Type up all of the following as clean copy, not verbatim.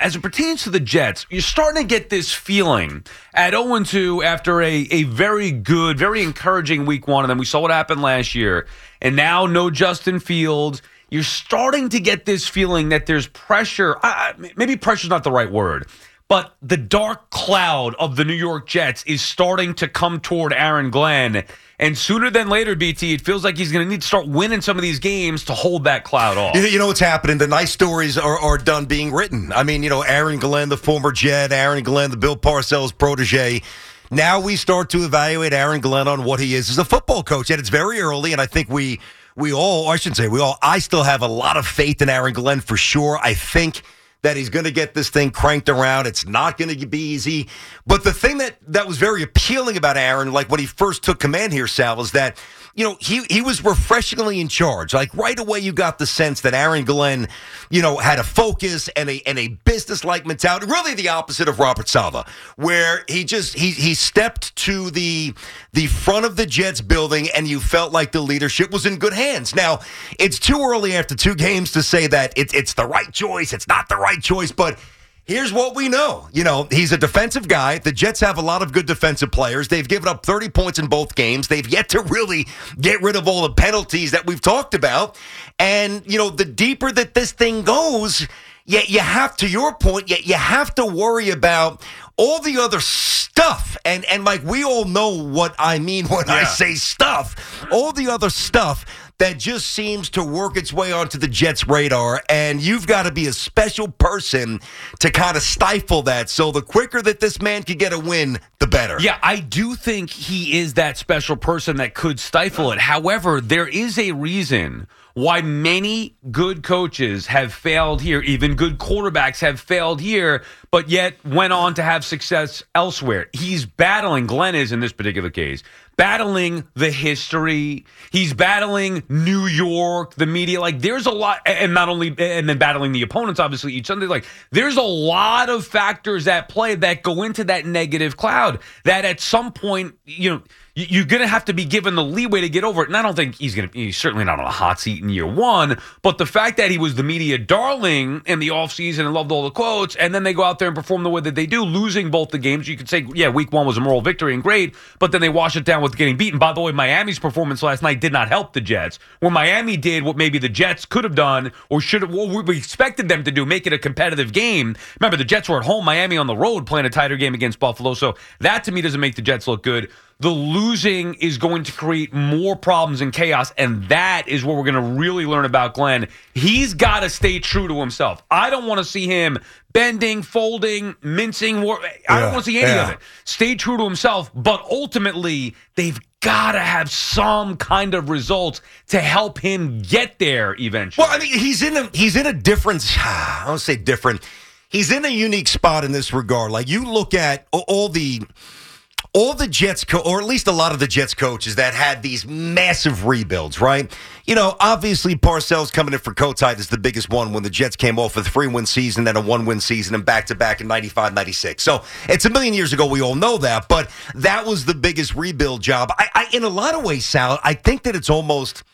as it pertains to the Jets, you're starting to get this feeling at 0-2 after a very good, very encouraging week one, and then we saw what happened last year, and now no Justin Fields. You're starting to get this feeling that there's pressure. Maybe pressure's not the right word, but the dark cloud of the New York Jets is starting to come toward Aaron Glenn. And sooner than later, BT, it feels like he's going to need to start winning some of these games to hold that cloud off. You know what's happening? The nice stories are done being written. I mean, Aaron Glenn, the former Jet, Aaron Glenn, the Bill Parcells protege. Now we start to evaluate Aaron Glenn on what he is as a football coach. And it's very early, and I think we all, I shouldn't say we all, I still have a lot of faith in Aaron Glenn for sure. I think that he's going to get this thing cranked around. It's not going to be easy. But the thing that was very appealing about Aaron, like when he first took command here, Sal, is that, he was refreshingly in charge. Like right away, you got the sense that Aaron Glenn, had a focus and a business-like mentality, really the opposite of Robert Saleh, where he stepped to the front of the Jets building and you felt like the leadership was in good hands. Now, it's too early after 2 games to say that it's the right choice, it's not the right choice, but here's what we know. He's a defensive guy. The Jets have a lot of good defensive players. They've given up 30 points in both games. They've yet to really get rid of all the penalties that we've talked about. And, the deeper that this thing goes, you have, to your point, you have to worry about all the other stuff. And Mike, we all know what I mean when I say stuff. All the other stuff that just seems to work its way onto the Jets' radar, and you've got to be a special person to kind of stifle that. So the quicker that this man can get a win, the better. Yeah, I do think he is that special person that could stifle it. However, there is a reason why many good coaches have failed here, even good quarterbacks have failed here, but yet went on to have success elsewhere. He's battling, Glenn is in this particular case, battling the history. He's battling New York, the media. Like, there's a lot, and then battling the opponents, obviously, each Sunday. Like, there's a lot of factors at play that go into that negative cloud that at some point, you're going to have to be given the leeway to get over it. And I don't think he's certainly not on a hot seat in year one, but the fact that he was the media darling in the offseason and loved all the quotes, and then they go out there and perform the way that they do, losing both the games. You could say, yeah, week one was a moral victory and great, but then they wash it down with getting beaten. By the way, Miami's performance last night did not help the Jets, where Miami did what maybe the Jets could have done or should have, what we expected them to do, make it a competitive game. Remember, the Jets were at home, Miami on the road playing a tighter game against Buffalo, so that to me doesn't make the Jets look good. The losing is going to create more problems and chaos, and that is what we're going to really learn about Glenn. He's got to stay true to himself. I don't want to see him bending, folding, mincing. I don't want to see any of it. Stay true to himself, but ultimately, they've got to have some kind of results to help him get there eventually. Well, I mean, he's in a different, I don't say different. He's in a unique spot in this regard. Like, you look at all the Jets, or at least a lot of the Jets coaches that had these massive rebuilds, right? Obviously Parcells coming in for Kotite is the biggest one when the Jets came off a 3-win season and a 1-win season and back-to-back in 95, 96. So it's a million years ago. We all know that, but that was the biggest rebuild job. I in a lot of ways, Sal, I think that it's almost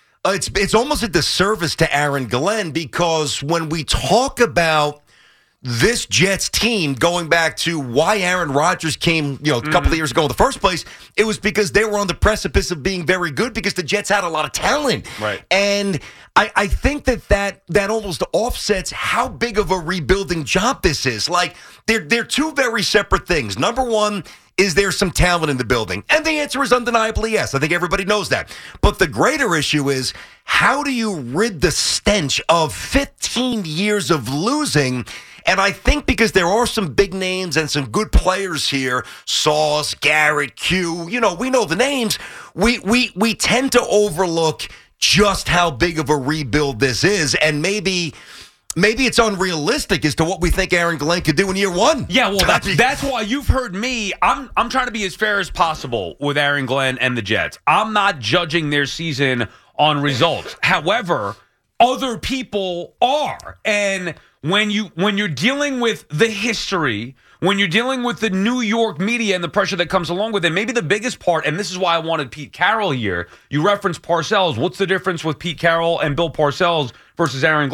a disservice to Aaron Glenn, because when we talk about this Jets team, going back to why Aaron Rodgers came, a couple of years ago in the first place, it was because they were on the precipice of being very good because the Jets had a lot of talent. Right. And I think that almost offsets how big of a rebuilding job this is. Like, they're two very separate things. Number one, is there some talent in the building? And the answer is undeniably yes. I think everybody knows that. But the greater issue is, how do you rid the stench of 15 years of losing? And I think because there are some big names and some good players here, Sauce, Garrett, Q, we know the names, we tend to overlook just how big of a rebuild this is. And maybe it's unrealistic as to what we think Aaron Glenn could do in year one. Yeah, well, that's why you've heard me. I'm trying to be as fair as possible with Aaron Glenn and the Jets. I'm not judging their season on results. However, other people are. And when you're dealing with the history, when you're dealing with the New York media and the pressure that comes along with it, maybe the biggest part, and this is why I wanted Pete Carroll here, you referenced Parcells. What's the difference with Pete Carroll and Bill Parcells versus Aaron Glenn?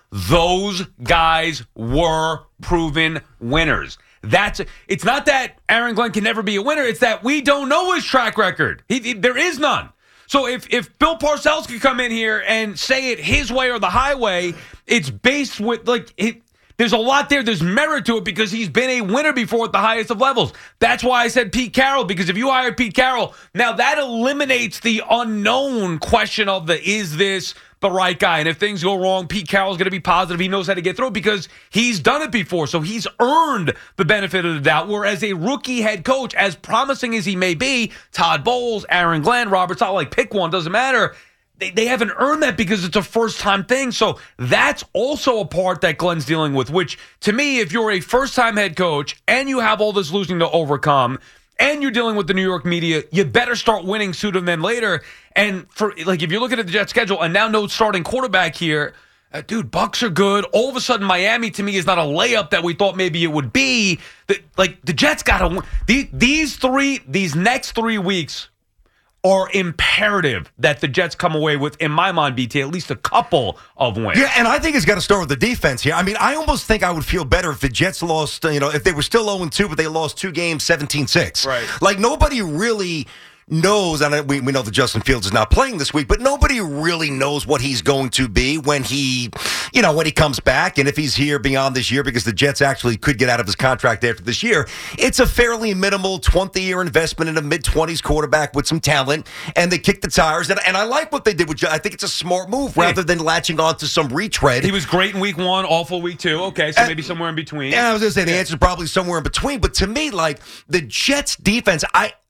those guys were proven winners. It's not that Aaron Glenn can never be a winner. It's that we don't know his track record. There is none. So if Bill Parcells could come in here and say it his way or the highway, it's based with there's a lot there. There's merit to it because he's been a winner before at the highest of levels. That's why I said Pete Carroll, because if you hire Pete Carroll, now that eliminates the unknown question of is this the right guy? And if things go wrong, Pete Carroll's going to be positive. He knows how to get through it because he's done it before. So he's earned the benefit of the doubt. Whereas a rookie head coach, as promising as he may be, Todd Bowles, Aaron Glenn, Robert Saleh, pick one, doesn't matter. They haven't earned that because it's a first-time thing. So that's also a part that Glenn's dealing with, which, to me, if you're a first-time head coach and you have all this losing to overcome and you're dealing with the New York media, you better start winning sooner than later. And if you're looking at the Jets schedule and now no starting quarterback here, dude, Bucs are good. All of a sudden, Miami, to me, is not a layup that we thought maybe it would be. The Jets got to win. These next 3 weeks are imperative that the Jets come away with, in my mind, BT, at least a couple of wins. Yeah, and I think it's got to start with the defense here. I mean, I almost think I would feel better if the Jets lost, if they were still 0-2, but they lost 2 games, 17-6. Right. Like, nobody really knows, and we know that Justin Fields is not playing this week, but nobody really knows what he's going to be when he comes back, and if he's here beyond this year, because the Jets actually could get out of his contract after this year. It's a fairly minimal 20-year investment in a mid-20s quarterback with some talent, and they kicked the tires, and I like what they did with I think it's a smart move rather than latching on to some retread. He was great in week 1, awful week 2. Okay, so maybe somewhere in between. Yeah, I was going to say the answer is probably somewhere in between, but to me, the Jets defense,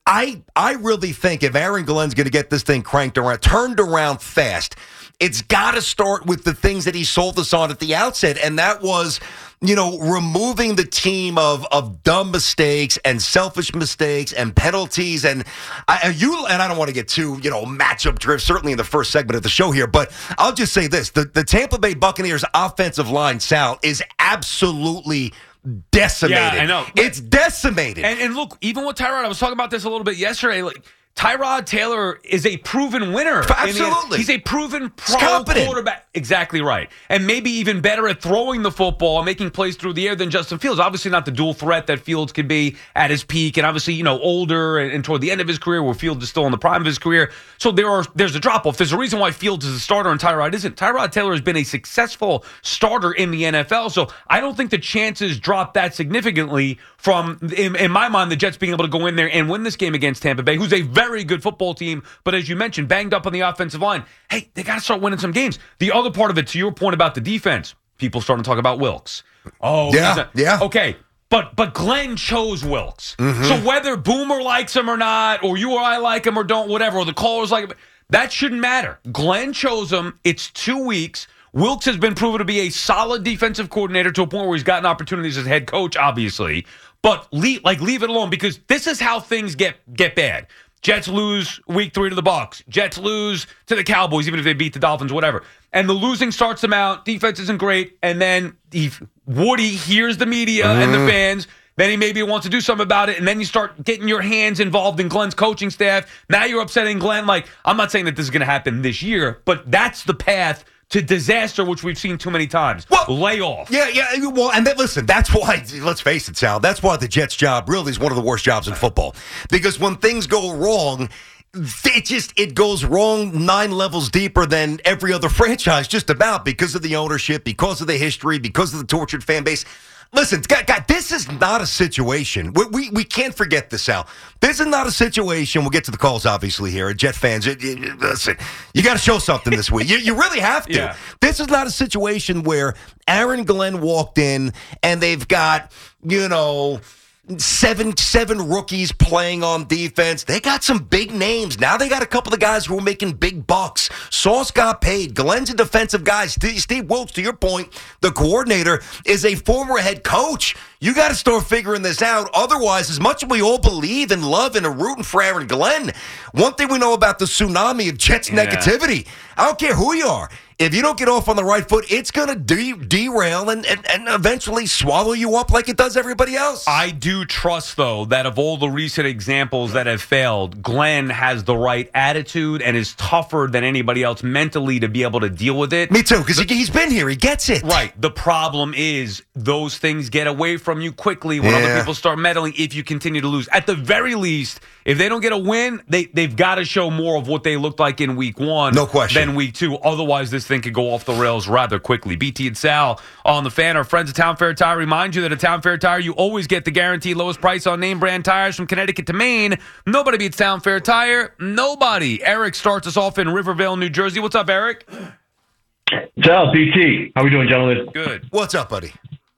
I really think if Aaron Glenn's going to get this thing turned around fast, it's got to start with the things that he sold us on at the outset, and that was, removing the team of dumb mistakes and selfish mistakes and penalties. And I don't want to get too, matchup drift, certainly in the first segment of the show here, but I'll just say this. The Tampa Bay Buccaneers offensive line, Sal, is absolutely decimated. Yeah, I know. It's decimated. And look, even with Tyrod, I was talking about this a little bit yesterday. Tyrod Taylor is a proven winner. Absolutely. He's a proven pro quarterback. Exactly right. And maybe even better at throwing the football and making plays through the air than Justin Fields. Obviously not the dual threat that Fields could be at his peak, and obviously, older and toward the end of his career where Fields is still in the prime of his career. So there's a drop-off. There's a reason why Fields is a starter and Tyrod isn't. Tyrod Taylor has been a successful starter in the NFL, so I don't think the chances drop that significantly from, in my mind, the Jets being able to go in there and win this game against Tampa Bay, who's a very good football team, but as you mentioned, banged up on the offensive line. Hey, they got to start winning some games. The other part of it, to your point about the defense, people starting to talk about Wilks. Oh, yeah. Okay, but Glenn chose Wilks. Mm-hmm. So whether Boomer likes him or not, or you or I like him or don't, whatever, or the callers like him, that shouldn't matter. Glenn chose him. It's 2 weeks. Wilks has been proven to be a solid defensive coordinator to a point where he's gotten opportunities as head coach, obviously. But leave it alone, because this is how things get bad. Jets lose week 3 to the Bucs. Jets lose to the Cowboys, even if they beat the Dolphins, whatever. And the losing starts them out. Defense isn't great. And then Woody hears the media and the fans. Then he maybe wants to do something about it. And then you start getting your hands involved in Glenn's coaching staff. Now you're upsetting Glenn. I'm not saying that this is going to happen this year, but that's the path to disaster, which we've seen too many times. Layoff. Yeah. Well, and listen, that's why, let's face it, Sal, that's why the Jets' job really is one of the worst jobs in football. Because when things go wrong, it goes wrong 9 levels deeper than every other franchise, just about, because of the ownership, because of the history, because of the tortured fan base. Listen, God, this is not a situation. We can't forget this, Sal. This is not a situation. We'll get to the calls, obviously, here. Jet fans, listen, you got to show something this week. You really have to. Yeah. This is not a situation where Aaron Glenn walked in and they've got, seven rookies playing on defense. They got some big names. Now they got a couple of guys who are making big bucks. Sauce got paid. Glenn's a defensive guy. Steve Wilks, to your point, the coordinator, is a former head coach. You got to start figuring this out. Otherwise, as much as we all believe and love and are rooting for Aaron Glenn, one thing we know about the tsunami of Jets negativity, I don't care who you are, if you don't get off on the right foot, it's going to derail and eventually swallow you up like it does everybody else. I do trust, though, that of all the recent examples that have failed, Glenn has the right attitude and is tougher than anybody else mentally to be able to deal with it. Me too, because he's been here. He gets it. Right. The problem is those things get away from you quickly when other people start meddling if you continue to lose. At the very least, if they don't get a win, they've got to show more of what they looked like in week one than week two. Otherwise, this thing could go off the rails rather quickly. BT and Sal on the Fan. Our friends at Town Fair Tire remind you that at Town Fair Tire, you always get the guaranteed lowest price on name brand tires from Connecticut to Maine. Nobody beats Town Fair Tire. Nobody. Eric starts us off in Rivervale, New Jersey. What's up, Eric? Sal, BT. How we doing, gentlemen? Good. What's up, buddy?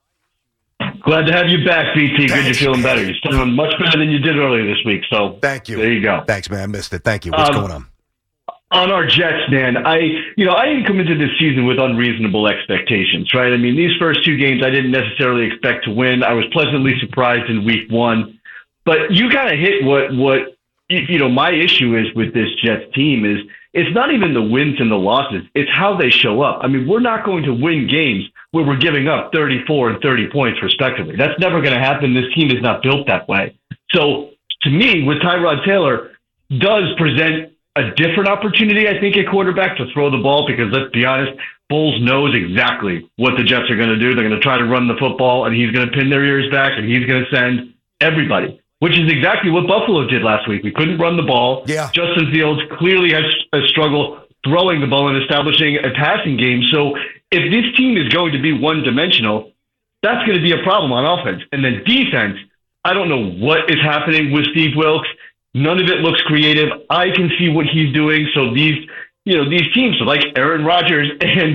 Glad to have you back, BT. Good you're feeling better. You're feeling much better than you did earlier this week. So thank you. There you go. Thanks, man. I missed it. Thank you. What's going on? On our Jets, man, I didn't come into this season with unreasonable expectations, right? I mean, these first two games I didn't necessarily expect to win. I was pleasantly surprised in week one. But you kind of hit what my issue is with this Jets team is it's not even the wins and the losses. It's how they show up. I mean, we're not going to win games where we're giving up 34 and 30 points respectively. That's never going to happen. This team is not built that way. So to me, with Tyrod Taylor, does present a different opportunity, I think, at quarterback to throw the ball because, let's be honest, Foles knows exactly what the Jets are going to do. They're going to try to run the football, and he's going to pin their ears back, and he's going to send everybody, which is exactly what Buffalo did last week. We couldn't run the ball. Yeah. Justin Fields clearly has a struggle throwing the ball and establishing a passing game. So if this team is going to be one-dimensional, that's going to be a problem on offense. And then defense, I don't know what is happening with Steve Wilks. None of it looks creative. I can see what he's doing. So these teams like Aaron Rodgers and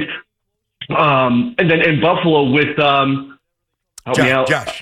then in Buffalo with Josh.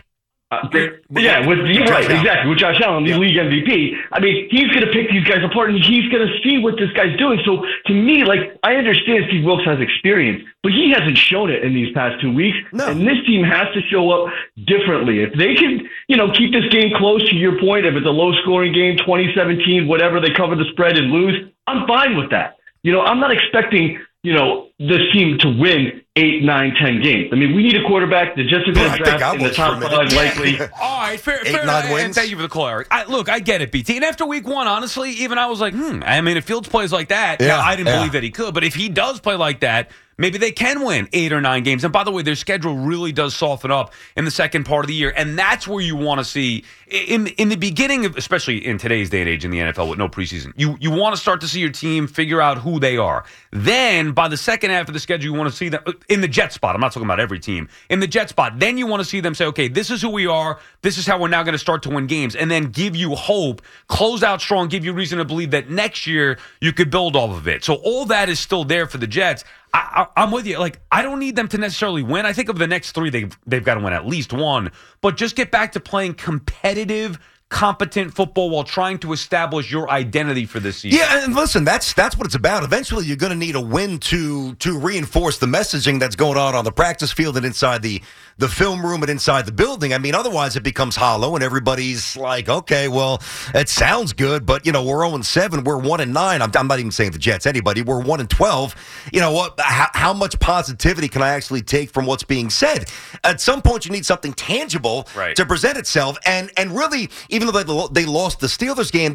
Exactly. With Josh Allen, the league MVP. I mean, he's going to pick these guys apart, and he's going to see what this guy's doing. So, to me, I understand Steve Wilks has experience, but he hasn't shown it in these past 2 weeks. No. And this team has to show up differently. If they can, keep this game close, to your point, if it's a low-scoring game, 2017, whatever, they cover the spread and lose, I'm fine with that. I'm not expecting, this team to win 8, 9, 10 games. I mean, we need a quarterback. The Jets are going to draft in the top 5 likely. All right, fair. 8, 9 wins. And thank you for the call, Eric. I get it, BT. And after week one, honestly, even I was like, I mean, if Fields plays like that, now, I didn't believe that he could. But if he does play like that, maybe they can win 8 or 9 games. And by the way, their schedule really does soften up in the second part of the year. And that's where you want to see, in the beginning, especially in today's day and age in the NFL with no preseason, you want to start to see your team figure out who they are. Then, by the second half of the schedule, you want to see them in the Jet spot. I'm not talking about every team. In the Jet spot, then you want to see them say, okay, this is who we are. This is how we're now going to start to win games. And then give you hope, close out strong, give you reason to believe that next year you could build off of it. So all that is still there for the Jets. I'm with you. I don't need them to necessarily win. I think of the next 3, they've got to win at least one. But just get back to playing competitive, competent football while trying to establish your identity for this season. Yeah, and listen, that's what it's about. Eventually, you're going to need a win to reinforce the messaging that's going on the practice field and inside the film room and inside the building. I mean, otherwise it becomes hollow, and everybody's like, okay, well, it sounds good, but, we're 0-7, we're 1-9. I'm not even saying the Jets, anybody. We're 1-12. You know what? How much positivity can I actually take from what's being said? At some point, you need something tangible to present itself, and really, even though they lost the Steelers game,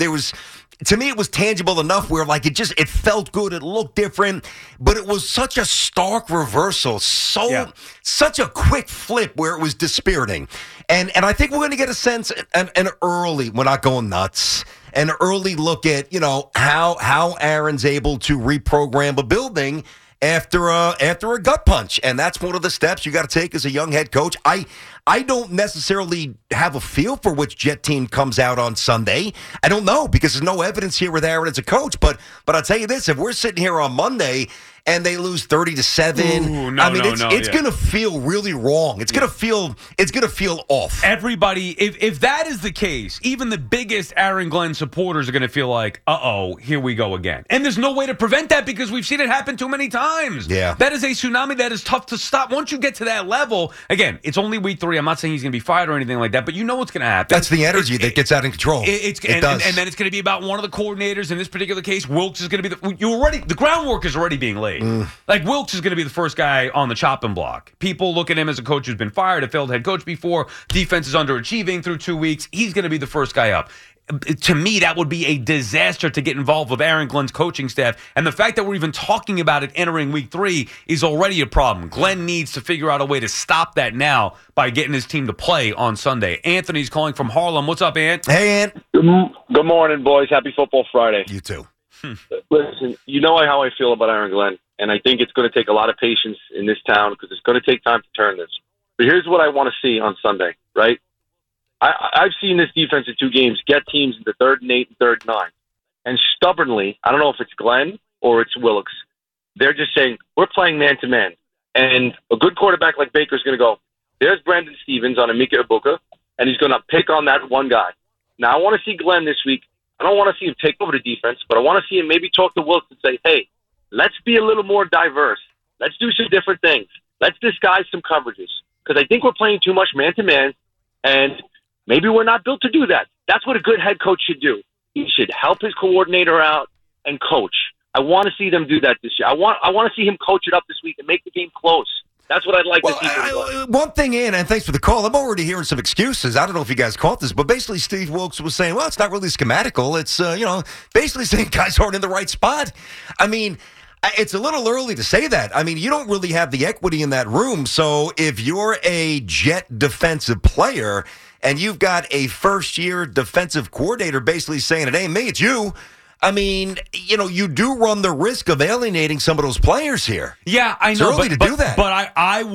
to me, it was tangible enough where it felt good, it looked different, but it was such a stark reversal, such a quick flip where it was dispiriting. And I think we're going to get a sense, an early, we're not going nuts, an early look at, how Aaron's able to reprogram a building after a gut punch. And that's one of the steps you got to take as a young head coach. I don't necessarily have a feel for which Jet team comes out on Sunday. I don't know because there's no evidence here with Aaron as a coach. But I'll tell you this: if we're sitting here on Monday and they lose 30-7, it's going to feel really wrong. It's going to feel off. Everybody, if that is the case, even the biggest Aaron Glenn supporters are going to feel like, here we go again. And there's no way to prevent that because we've seen it happen too many times. Yeah, that is a tsunami that is tough to stop. Once you get to that level, again, it's only week 3. I'm not saying he's going to be fired or anything like that, but you know what's going to happen. That's the energy that gets out of control. It does. And then it's going to be about one of the coordinators. In this particular case, Wilks is going to be the groundwork is already being laid. late. Like Wilkes is going to be the first guy on the chopping block. People look at him as a coach who's been fired, a failed head coach before. Defense is underachieving through 2 weeks. He's going to be the first guy up. To me, that would be a disaster to get involved with Aaron Glenn's coaching staff. And the fact that we're even talking about it entering week 3 is already a problem. Glenn needs to figure out a way to stop that now by getting his team to play on Sunday. Anthony's calling from Harlem. What's up, Ant? Hey, Ant. Good morning, boys. Happy Football Friday. You too. Listen, you know how I feel about Aaron Glenn, and I think it's going to take a lot of patience in this town because it's going to take time to turn this. But here's what I want to see on Sunday, right? I've seen this defense in 2 games get teams into 3rd and 8 and 3rd and 9. And stubbornly, I don't know if it's Glenn or it's Wilkes, they're just saying, we're playing man-to-man. And a good quarterback like Baker's going to go, there's Brandon Stevens on Emeka Ibuka, and he's going to pick on that one guy. Now, I want to see Glenn this week. I don't want to see him take over the defense, but I want to see him maybe talk to Wilkes and say, hey, let's be a little more diverse. Let's do some different things. Let's disguise some coverages. Because I think we're playing too much man-to-man, and maybe we're not built to do that. That's what a good head coach should do. He should help his coordinator out and coach. I want to see them do that this year. I want to see him coach it up this week and make the game close. That's what I'd like to see. One thing, Ian, and thanks for the call. I'm already hearing some excuses. I don't know if you guys caught this, but basically Steve Wilkes was saying, well, it's not really schematical. It's, basically saying guys aren't in the right spot. I mean, it's a little early to say that. I mean, you don't really have the equity in that room. So if you're a Jet defensive player and you've got a first-year defensive coordinator basically saying it ain't me, it's you, I mean, you do run the risk of alienating some of those players here. Yeah, I know. It's early to do that. But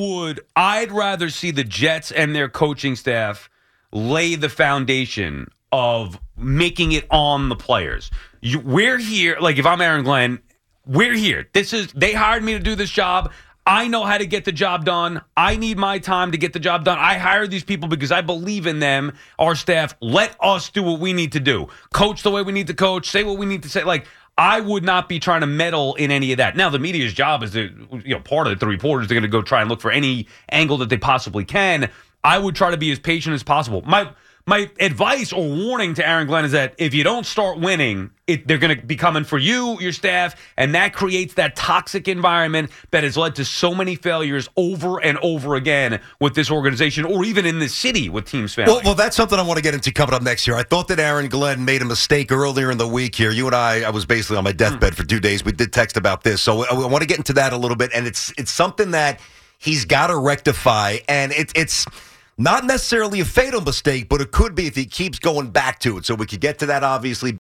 I'd rather see the Jets and their coaching staff lay the foundation of making it on the players. We're here, like if I'm Aaron Glenn, we're here. They hired me to do this job. I know how to get the job done. I need my time to get the job done. I hired these people because I believe in them, our staff. Let us do what we need to do. Coach the way we need to coach. Say what we need to say. Like, I would not be trying to meddle in any of that. Now, the media's job is to, part of it, the reporters are going to go try and look for any angle that they possibly can. I would try to be as patient as possible. My advice or warning to Aaron Glenn is that if you don't start winning, they're going to be coming for you, your staff, and that creates that toxic environment that has led to so many failures over and over again with this organization or even in this city with teams failing. Well, that's something I want to get into coming up next year. I thought that Aaron Glenn made a mistake earlier in the week here. You and I was basically on my deathbed for 2 days. We did text about this, so I want to get into that a little bit, and it's something that he's got to rectify, and it's not necessarily a fatal mistake, but it could be if he keeps going back to it. So we could get to that, obviously.